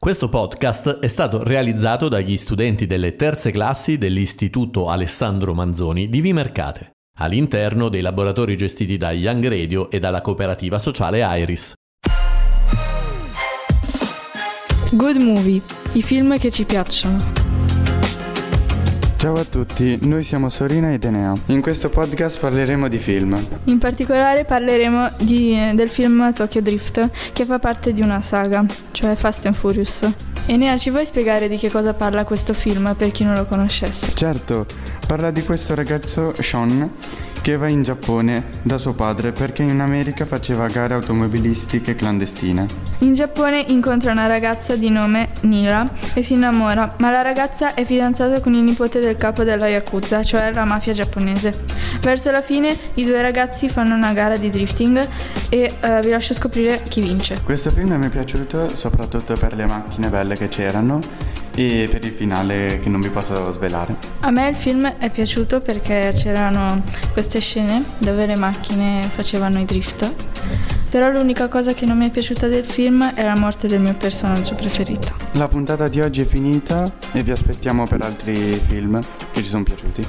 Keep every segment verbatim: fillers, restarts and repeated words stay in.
Questo podcast è stato realizzato dagli studenti delle terze classi dell'Istituto Alessandro Manzoni di Vimercate, all'interno dei laboratori gestiti da Young Radio e dalla cooperativa sociale Iris. Good Movie, i film che ci piacciono. Ciao a tutti, noi siamo Sorina ed Enea. In questo podcast parleremo di film. In particolare parleremo di, del film Tokyo Drift, che fa parte di una saga, cioè Fast and Furious. Enea, ci vuoi spiegare di che cosa parla questo film per chi non lo conoscesse? Certo, parla di questo ragazzo Sean che va in Giappone da suo padre perché in America faceva gare automobilistiche clandestine. In Giappone incontra una ragazza di nome Nira e si innamora, ma la ragazza è fidanzata con il nipote del capo della Yakuza, cioè la mafia giapponese. Verso la fine i due ragazzi fanno una gara di drifting e uh, vi lascio scoprire chi vince. Questo film mi è piaciuto soprattutto per le macchine belle che c'erano e per il finale che non vi posso svelare. A me il film è piaciuto perché c'erano queste scene dove le macchine facevano i drift, però l'unica cosa che non mi è piaciuta del film è la morte del mio personaggio preferito. La puntata di oggi è finita e vi aspettiamo per altri film che ci sono piaciuti.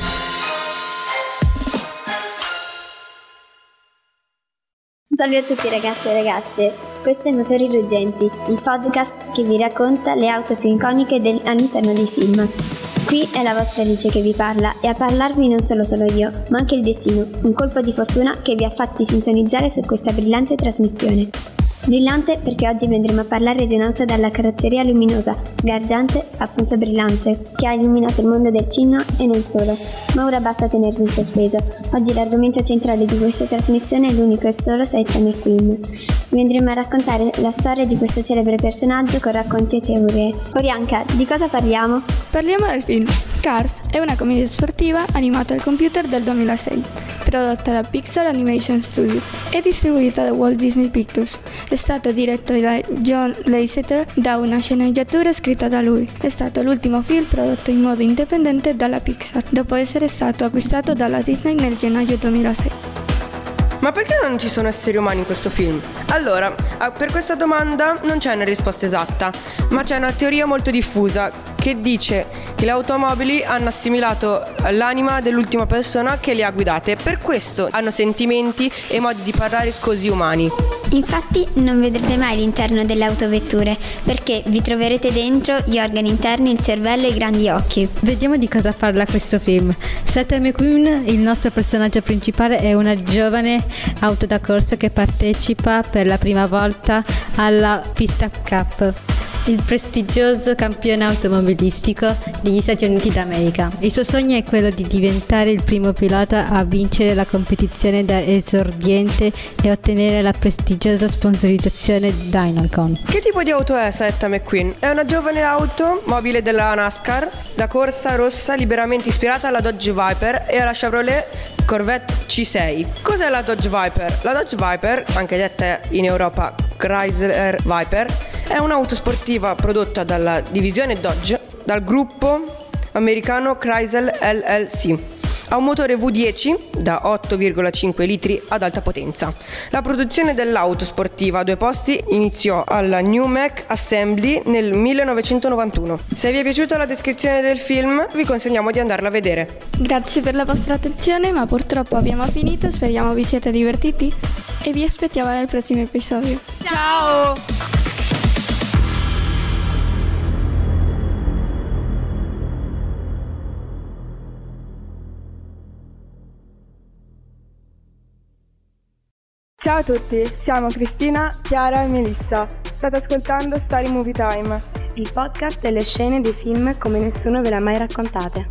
Salve a tutti ragazzi e ragazze, questo è Motori Ruggenti, il podcast che vi racconta le auto più iconiche del, all'interno dei film. Qui è la vostra Alice che vi parla e a parlarvi non solo sono io, ma anche il destino, un colpo di fortuna che vi ha fatti sintonizzare su questa brillante trasmissione. Brillante perché oggi vedremo a parlare di un'auto dalla carrozzeria luminosa, sgargiante, appunto brillante, che ha illuminato il mondo del cinema e non solo. Ma ora basta tenervi in sospeso. Oggi l'argomento centrale di questa trasmissione è l'unico e solo Saitama McQueen. Vi andremo a raccontare la storia di questo celebre personaggio con racconti e teorie. Orianka, di cosa parliamo? Parliamo del film. Cars è una commedia sportiva animata al computer del duemilasei, prodotta da Pixar Animation Studios e distribuita da Walt Disney Pictures. È stato diretto da John Lasseter da una sceneggiatura scritta da lui. È stato l'ultimo film prodotto in modo indipendente dalla Pixar, dopo essere stato acquistato dalla Disney nel gennaio duemilasei. Ma perché non ci sono esseri umani in questo film? Allora, per questa domanda non c'è una risposta esatta, ma c'è una teoria molto diffusa che dice che le automobili hanno assimilato l'anima dell'ultima persona che le ha guidate, per questo hanno sentimenti e modi di parlare così umani. Infatti non vedrete mai l'interno delle autovetture, perché vi troverete dentro gli organi interni, il cervello e i grandi occhi. Vediamo di cosa parla questo film. Saitama McQueen, il nostro personaggio principale, è una giovane auto da corsa che partecipa per la prima volta alla Pista Cup, il prestigioso campione automobilistico degli Stati Uniti d'America. Il suo sogno è quello di diventare il primo pilota a vincere la competizione da esordiente e ottenere la prestigiosa sponsorizzazione Dynacon. Che tipo di auto è Saitama McQueen? È una giovane auto mobile della NASCAR da corsa rossa liberamente ispirata alla Dodge Viper e alla Chevrolet Corvette C sei. Cos'è la Dodge Viper? La Dodge Viper, anche detta in Europa Chrysler Viper, è un'auto sportiva prodotta dalla divisione Dodge dal gruppo americano Chrysler L L C. Ha un motore V dieci da otto virgola cinque litri ad alta potenza. La produzione dell'auto sportiva a due posti iniziò alla New Mack Assembly nel millenovecentonovantuno. Se vi è piaciuta la descrizione del film, vi consigliamo di andarla a vedere. Grazie per la vostra attenzione, ma purtroppo abbiamo finito. Speriamo vi siete divertiti e vi aspettiamo nel prossimo episodio. Ciao! Ciao a tutti, siamo Cristina, Chiara e Melissa. State ascoltando Story Movie Time, il podcast delle scene dei film come nessuno ve l'ha mai raccontate.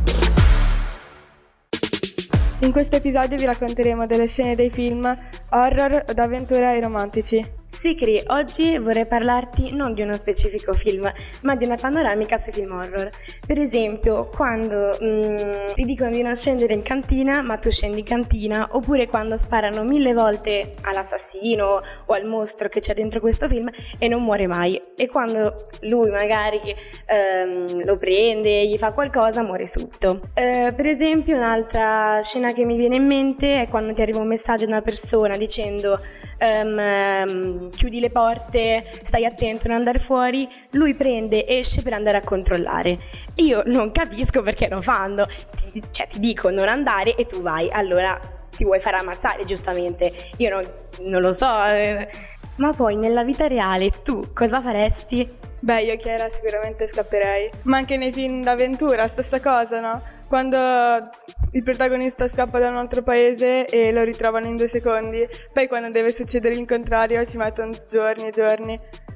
In questo episodio vi racconteremo delle scene dei film horror, d'avventura e romantici. Sì, Cri, oggi vorrei parlarti non di uno specifico film, ma di una panoramica sui film horror. Per esempio, quando mm, ti dicono di non scendere in cantina, ma tu scendi in cantina, oppure quando sparano mille volte all'assassino o al mostro che c'è dentro questo film e non muore mai. E quando lui magari ehm, lo prende, gli fa qualcosa, muore subito. Eh, per esempio, un'altra scena che mi viene in mente è quando ti arriva un messaggio da una persona dicendo ehm, mh, chiudi le porte, stai attento a non andare fuori, lui prende, esce per andare a controllare. Io non capisco perché lo fanno, ti, cioè ti dico non andare e tu vai, allora ti vuoi far ammazzare giustamente, io non, non lo so, eh. Ma poi nella vita reale tu cosa faresti? Beh, io Chiara sicuramente scapperei, ma anche nei film d'avventura, stessa cosa, no? Quando il protagonista scappa da un altro paese e lo ritrovano in due secondi, poi quando deve succedere il contrario ci mettono giorni e giorni.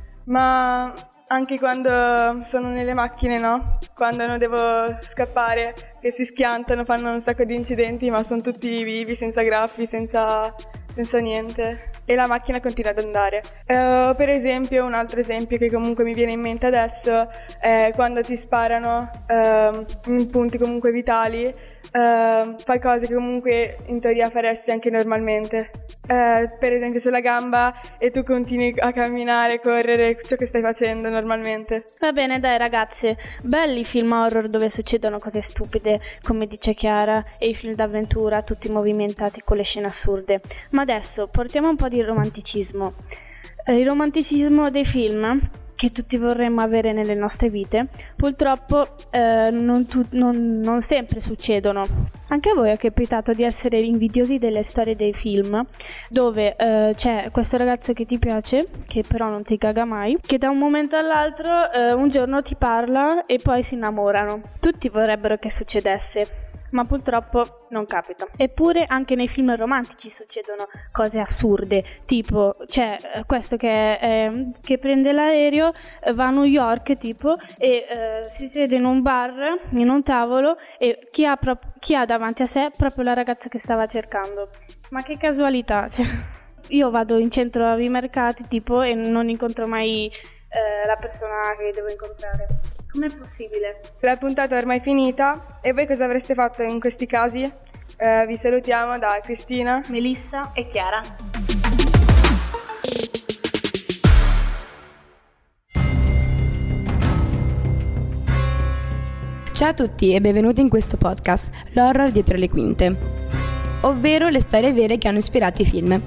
Ma anche quando sono nelle macchine, no? Quando non devo scappare, che si schiantano, fanno un sacco di incidenti, ma sono tutti vivi, senza graffi, senza, senza niente. E la macchina continua ad andare. Uh, per esempio, un altro esempio che comunque mi viene in mente adesso è quando ti sparano uh, in punti comunque vitali, uh, fai cose che comunque in teoria faresti anche normalmente. Uh, per esempio sulla gamba e tu continui a camminare, correre, ciò che stai facendo normalmente. Va bene dai ragazze, belli i film horror dove succedono cose stupide, come dice Chiara, e i film d'avventura tutti movimentati con le scene assurde. Ma adesso portiamo un po' di romanticismo. Eh, il romanticismo dei film che tutti vorremmo avere nelle nostre vite, purtroppo eh, non, tu- non, non sempre succedono. Anche a voi è capitato di essere invidiosi delle storie dei film dove eh, c'è questo ragazzo che ti piace, che però non ti caga mai, che da un momento all'altro eh, un giorno ti parla e poi si innamorano. Tutti vorrebbero che succedesse, ma purtroppo non capita. Eppure anche nei film romantici succedono cose assurde, tipo c'è questo che, eh, che prende l'aereo, va a New York tipo e eh, si siede in un bar, in un tavolo, e chi ha, pro- chi ha davanti a sé proprio la ragazza che stava cercando. Ma che casualità, cioè, io vado in centro ai mercati tipo e non incontro mai eh, la persona che devo incontrare. Com'è possibile? La puntata è ormai finita e voi cosa avreste fatto in questi casi? Eh, vi salutiamo da Cristina, Melissa e Chiara. Ciao a tutti e benvenuti in questo podcast, l'horror dietro le quinte, ovvero le storie vere che hanno ispirato i film.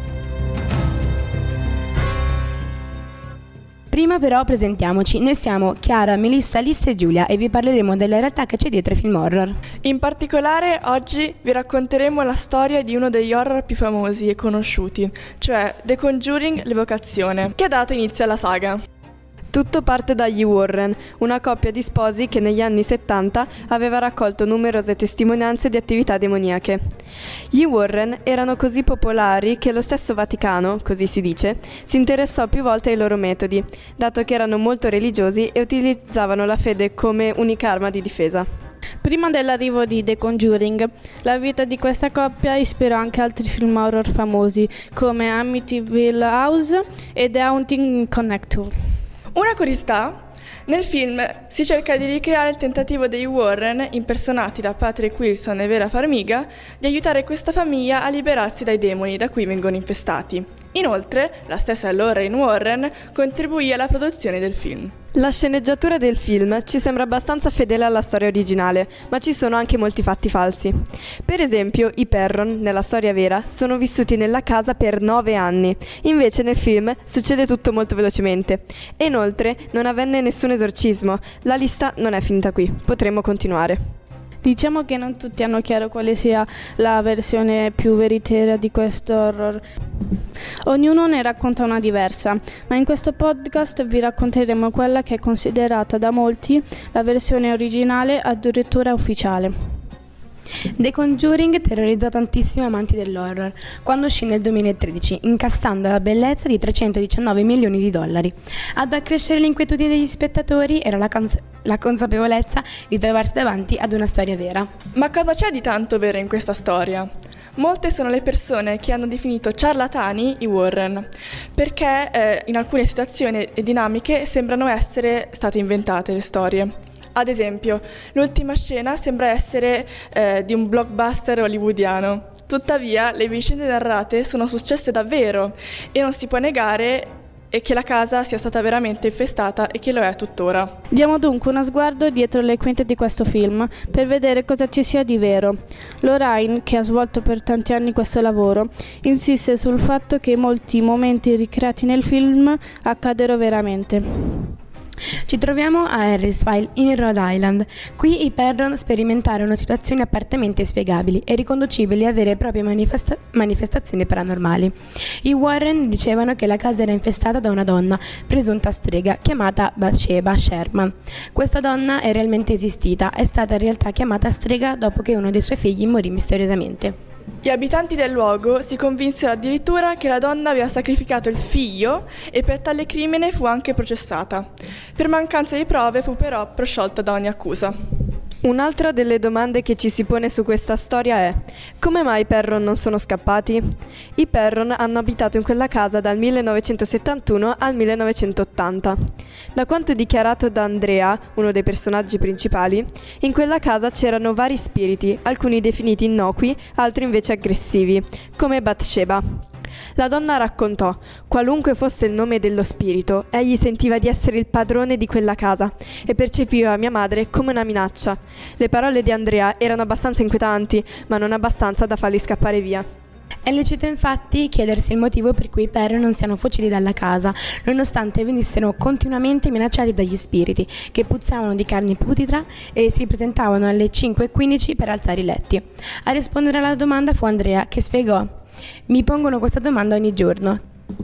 Prima però presentiamoci, noi siamo Chiara, Melissa, Alice e Giulia e vi parleremo della realtà che c'è dietro ai film horror. In particolare oggi vi racconteremo la storia di uno degli horror più famosi e conosciuti, cioè The Conjuring, l'Evocazione, che ha dato inizio alla saga. Tutto parte dagli Warren, una coppia di sposi che negli anni settanta aveva raccolto numerose testimonianze di attività demoniache. Gli Warren erano così popolari che lo stesso Vaticano, così si dice, si interessò più volte ai loro metodi, dato che erano molto religiosi e utilizzavano la fede come unica arma di difesa. Prima dell'arrivo di The Conjuring, la vita di questa coppia ispirò anche altri film horror famosi come Amityville House e The Haunting Connector. Una curiosità, nel film si cerca di ricreare il tentativo dei Warren, impersonati da Patrick Wilson e Vera Farmiga, di aiutare questa famiglia a liberarsi dai demoni da cui vengono infestati. Inoltre, la stessa Lorraine Warren contribuì alla produzione del film. La sceneggiatura del film ci sembra abbastanza fedele alla storia originale, ma ci sono anche molti fatti falsi. Per esempio, i Perron, nella storia vera, sono vissuti nella casa per nove anni, invece nel film succede tutto molto velocemente. E inoltre non avvenne nessun esorcismo. La lista non è finita qui, potremmo continuare. Diciamo che non tutti hanno chiaro quale sia la versione più veritiera di questo horror. Ognuno ne racconta una diversa, ma in questo podcast vi racconteremo quella che è considerata da molti la versione originale, addirittura ufficiale. The Conjuring terrorizzò tantissimi amanti dell'horror quando uscì nel duemilatredici, incassando la bellezza di trecentodiciannove milioni di dollari. Ad accrescere l'inquietudine degli spettatori era la, cons- la consapevolezza di trovarsi davanti ad una storia vera. Ma cosa c'è di tanto vero in questa storia? Molte sono le persone che hanno definito ciarlatani i Warren, perché eh, in alcune situazioni e dinamiche sembrano essere state inventate le storie. Ad esempio, l'ultima scena sembra essere eh, di un blockbuster hollywoodiano. Tuttavia, le vicende narrate sono successe davvero e non si può negare e che la casa sia stata veramente infestata e che lo è tuttora. Diamo dunque uno sguardo dietro le quinte di questo film per vedere cosa ci sia di vero. Lorraine, che ha svolto per tanti anni questo lavoro, insiste sul fatto che molti momenti ricreati nel film accaddero veramente. Ci troviamo a Harrisville, in Rhode Island. Qui i Perron sperimentarono situazioni apparentamente spiegabili e riconducibili a vere e proprie manifesta- manifestazioni paranormali. I Warren dicevano che la casa era infestata da una donna, presunta strega, chiamata Bathsheba Sherman. Questa donna è realmente esistita, è stata in realtà chiamata strega dopo che uno dei suoi figli morì misteriosamente. Gli abitanti del luogo si convinsero addirittura che la donna aveva sacrificato il figlio e per tale crimine fu anche processata. Per mancanza di prove fu però prosciolta da ogni accusa. Un'altra delle domande che ci si pone su questa storia è: come mai i Perron non sono scappati? I Perron hanno abitato in quella casa dal millenovecentosettantuno al millenovecentottanta. Da quanto dichiarato da Andrea, uno dei personaggi principali, in quella casa c'erano vari spiriti, alcuni definiti innocui, altri invece aggressivi, come Bathsheba. La donna raccontò: qualunque fosse il nome dello spirito, egli sentiva di essere il padrone di quella casa e percepiva mia madre come una minaccia. Le parole di Andrea erano abbastanza inquietanti, ma non abbastanza da farli scappare via. È lecito infatti chiedersi il motivo per cui i Perron non siano fuggiti dalla casa, nonostante venissero continuamente minacciati dagli spiriti, che puzzavano di carne putida e si presentavano alle cinque e quindici per alzare i letti. A rispondere alla domanda fu Andrea, che spiegò: mi pongono questa domanda ogni giorno.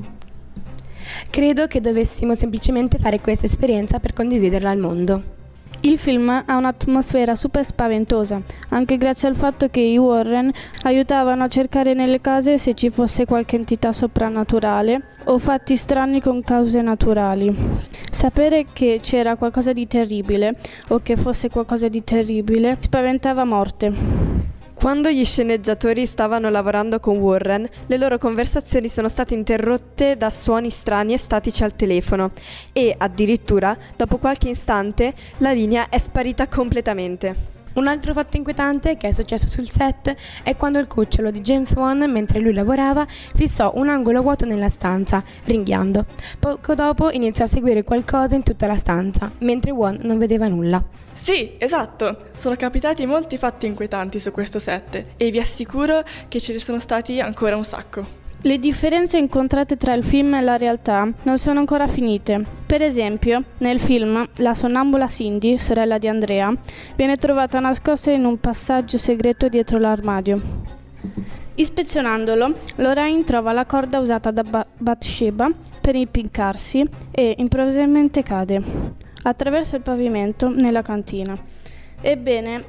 Credo che dovessimo semplicemente fare questa esperienza per condividerla al mondo. Il film ha un'atmosfera super spaventosa, anche grazie al fatto che i Warren aiutavano a cercare nelle case se ci fosse qualche entità soprannaturale o fatti strani con cause naturali. Sapere che c'era qualcosa di terribile o che fosse qualcosa di terribile spaventava a morte. Quando gli sceneggiatori stavano lavorando con Warren, le loro conversazioni sono state interrotte da suoni strani e statici al telefono e, addirittura, dopo qualche istante, la linea è sparita completamente. Un altro fatto inquietante che è successo sul set è quando il cucciolo di James Wan, mentre lui lavorava, fissò un angolo vuoto nella stanza, ringhiando. Poco dopo iniziò a seguire qualcosa in tutta la stanza, mentre Wan non vedeva nulla. Sì, esatto, sono capitati molti fatti inquietanti su questo set e vi assicuro che ce ne sono stati ancora un sacco. Le differenze incontrate tra il film e la realtà non sono ancora finite. Per esempio, nel film, la sonnambula Cindy, sorella di Andrea, viene trovata nascosta in un passaggio segreto dietro l'armadio. Ispezionandolo, Lorraine trova la corda usata da ba- Bathsheba per impiccarsi e improvvisamente cade attraverso il pavimento nella cantina. Ebbene,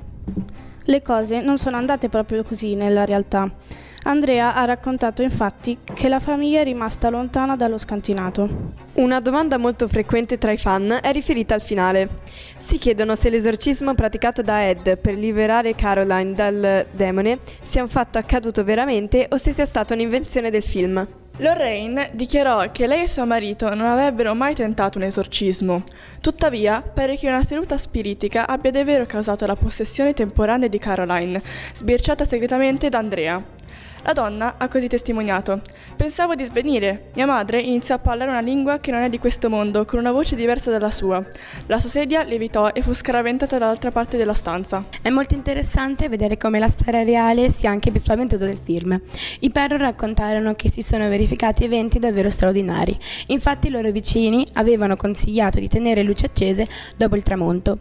le cose non sono andate proprio così nella realtà. Andrea ha raccontato infatti che la famiglia è rimasta lontana dallo scantinato. Una domanda molto frequente tra i fan è riferita al finale. Si chiedono se l'esorcismo praticato da Ed per liberare Caroline dal demone sia un fatto accaduto veramente o se sia stata un'invenzione del film. Lorraine dichiarò che lei e suo marito non avrebbero mai tentato un esorcismo. Tuttavia, pare che una seduta spiritica abbia davvero causato la possessione temporanea di Caroline, sbirciata segretamente da Andrea. La donna ha così testimoniato: pensavo di svenire. Mia madre iniziò a parlare una lingua che non è di questo mondo, con una voce diversa dalla sua. La sua sedia lievitò e fu scaraventata dall'altra parte della stanza. È molto interessante vedere come la storia reale sia anche più spaventosa del film. I Perron raccontarono che si sono verificati eventi davvero straordinari. Infatti i loro vicini avevano consigliato di tenere luci accese dopo il tramonto.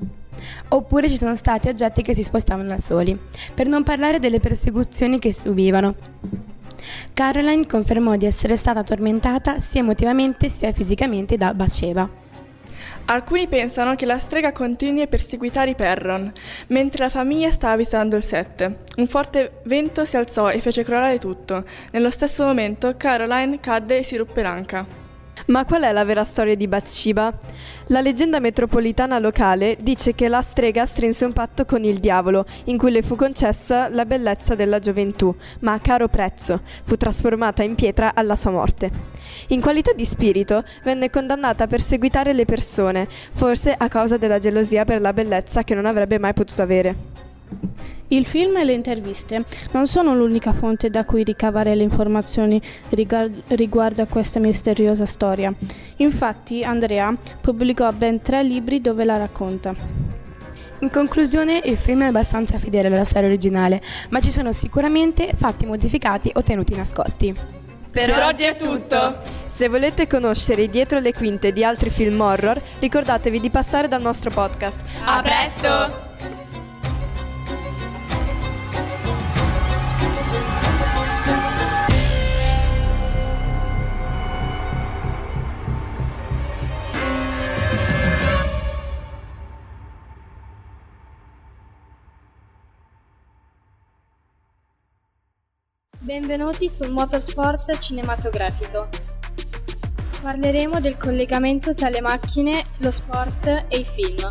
Oppure ci sono stati oggetti che si spostavano da soli, per non parlare delle persecuzioni che subivano. Caroline confermò di essere stata tormentata sia emotivamente sia fisicamente da Bathsheba. Alcuni pensano che la strega continui a perseguitare i Perron, mentre la famiglia stava visitando il set. Un forte vento si alzò e fece crollare tutto. Nello stesso momento Caroline cadde e si ruppe l'anca. Ma qual è la vera storia di Bathsheba? La leggenda metropolitana locale dice che la strega strinse un patto con il diavolo, in cui le fu concessa la bellezza della gioventù, ma a caro prezzo, fu trasformata in pietra alla sua morte. In qualità di spirito, venne condannata a perseguitare le persone, forse a causa della gelosia per la bellezza che non avrebbe mai potuto avere. Il film e le interviste non sono l'unica fonte da cui ricavare le informazioni rigar- riguardo a questa misteriosa storia. Infatti, Andrea pubblicò ben tre libri dove la racconta. In conclusione, il film è abbastanza fedele alla storia originale, ma ci sono sicuramente fatti modificati o tenuti nascosti. Per oggi è tutto! Se volete conoscere i dietro le quinte di altri film horror, ricordatevi di passare dal nostro podcast. A presto! Benvenuti sul Motorsport cinematografico. Parleremo del collegamento tra le macchine, lo sport e i film.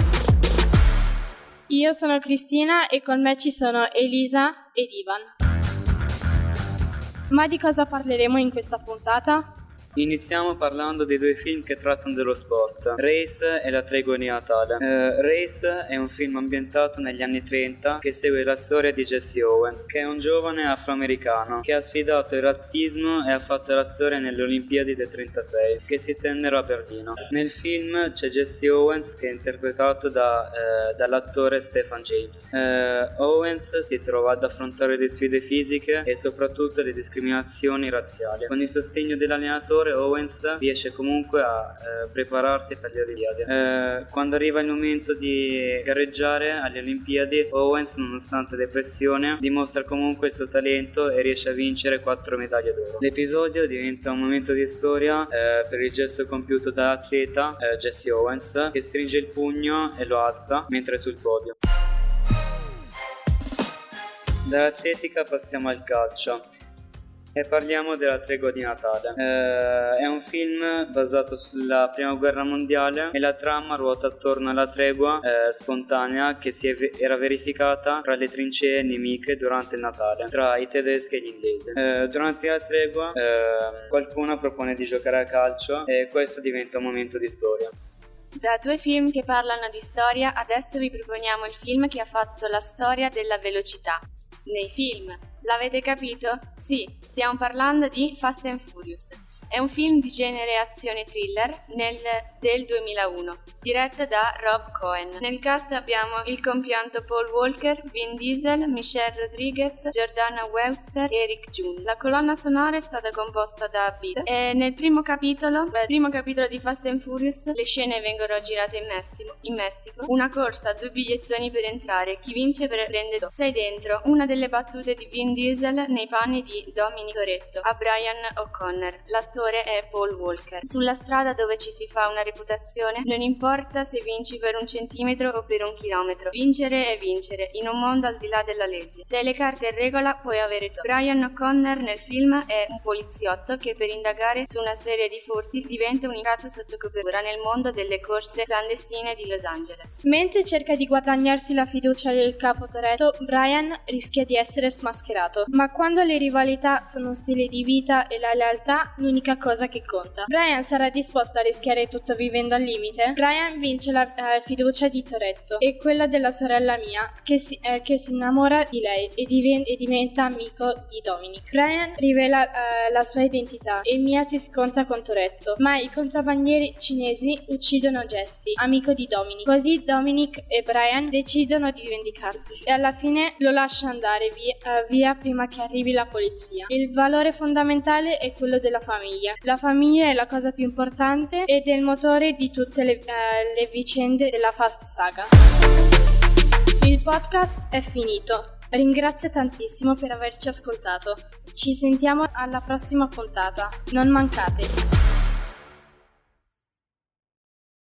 Io sono Cristina e con me ci sono Elisa ed Ivan. Ma di cosa parleremo in questa puntata? Iniziamo parlando dei due film che trattano dello sport, Race e La tregua di Natale. Eh, Race è un film ambientato negli anni trenta che segue la storia di Jesse Owens, che è un giovane afroamericano che ha sfidato il razzismo e ha fatto la storia nelle Olimpiadi del trentasei, che si tennero a Berlino. Nel film c'è Jesse Owens, che è interpretato da, eh, dall'attore Stephen James. Eh, Owens si trova ad affrontare le sfide fisiche e soprattutto le discriminazioni razziali. Con il sostegno dell'allenatore Owens riesce comunque a eh, prepararsi per le Olimpiadi. Eh, quando arriva il momento di gareggiare alle Olimpiadi, Owens, nonostante depressione, dimostra comunque il suo talento e riesce a vincere quattro medaglie d'oro. L'episodio diventa un momento di storia eh, per il gesto compiuto dall'atleta eh, Jesse Owens, che stringe il pugno e lo alza mentre è sul podio. Dall'atletica passiamo al calcio e parliamo della tregua di Natale. Eh, è un film basato sulla prima guerra mondiale e la trama ruota attorno alla tregua eh, spontanea che si ve- era verificata tra le trincee nemiche durante il Natale, tra i tedeschi e gli inglesi. Eh, durante la tregua eh, qualcuno propone di giocare a calcio e questo diventa un momento di storia. Da due film che parlano di storia, adesso vi proponiamo il film che ha fatto la storia della velocità. Nei film, l'avete capito? Sì, stiamo parlando di Fast and Furious. È un film di genere azione thriller nel, del duemilauno, diretto da Rob Cohen. Nel cast abbiamo il compianto Paul Walker, Vin Diesel, Michelle Rodriguez, Jordana Webster e Eric June. La colonna sonora è stata composta da Beat. E nel primo capitolo, nel primo capitolo di Fast and Furious, le scene vengono girate in Messico. In Messico. Una corsa, due bigliettoni per entrare. Chi vince prende do. Sei dentro. Una delle battute di Vin Diesel nei panni di Dominic Toretto a Brian O'Connor. L'attore è Paul Walker. Sulla strada dove ci si fa una reputazione, non importa se vinci per un centimetro o per un chilometro. Vincere è vincere, in un mondo al di là della legge. Se hai le carte in regola, puoi avere tutto. Brian O'Connor nel film è un poliziotto che per indagare su una serie di furti diventa un immigrato sotto copertura nel mondo delle corse clandestine di Los Angeles. Mentre cerca di guadagnarsi la fiducia del capo Toretto, Brian rischia di essere smascherato. Ma quando le rivalità sono un stile di vita e la lealtà l'unica cosa che conta. Brian sarà disposto a rischiare tutto vivendo al limite? Brian vince la eh, fiducia di Toretto e quella della sorella Mia, che si, eh, che si innamora di lei e, diven- e diventa amico di Dominic. Brian rivela eh, la sua identità e Mia si scontra con Toretto, ma i contrabbandieri cinesi uccidono Jesse, amico di Dominic. Così Dominic e Brian decidono di vendicarsi e alla fine lo lascia andare via, eh, via prima che arrivi la polizia. Il valore fondamentale è quello della famiglia. La famiglia è la cosa più importante ed è il motore di tutte le, eh, le vicende della Fast Saga. Il podcast è finito. Ringrazio tantissimo per averci ascoltato. Ci sentiamo alla prossima puntata. Non mancate.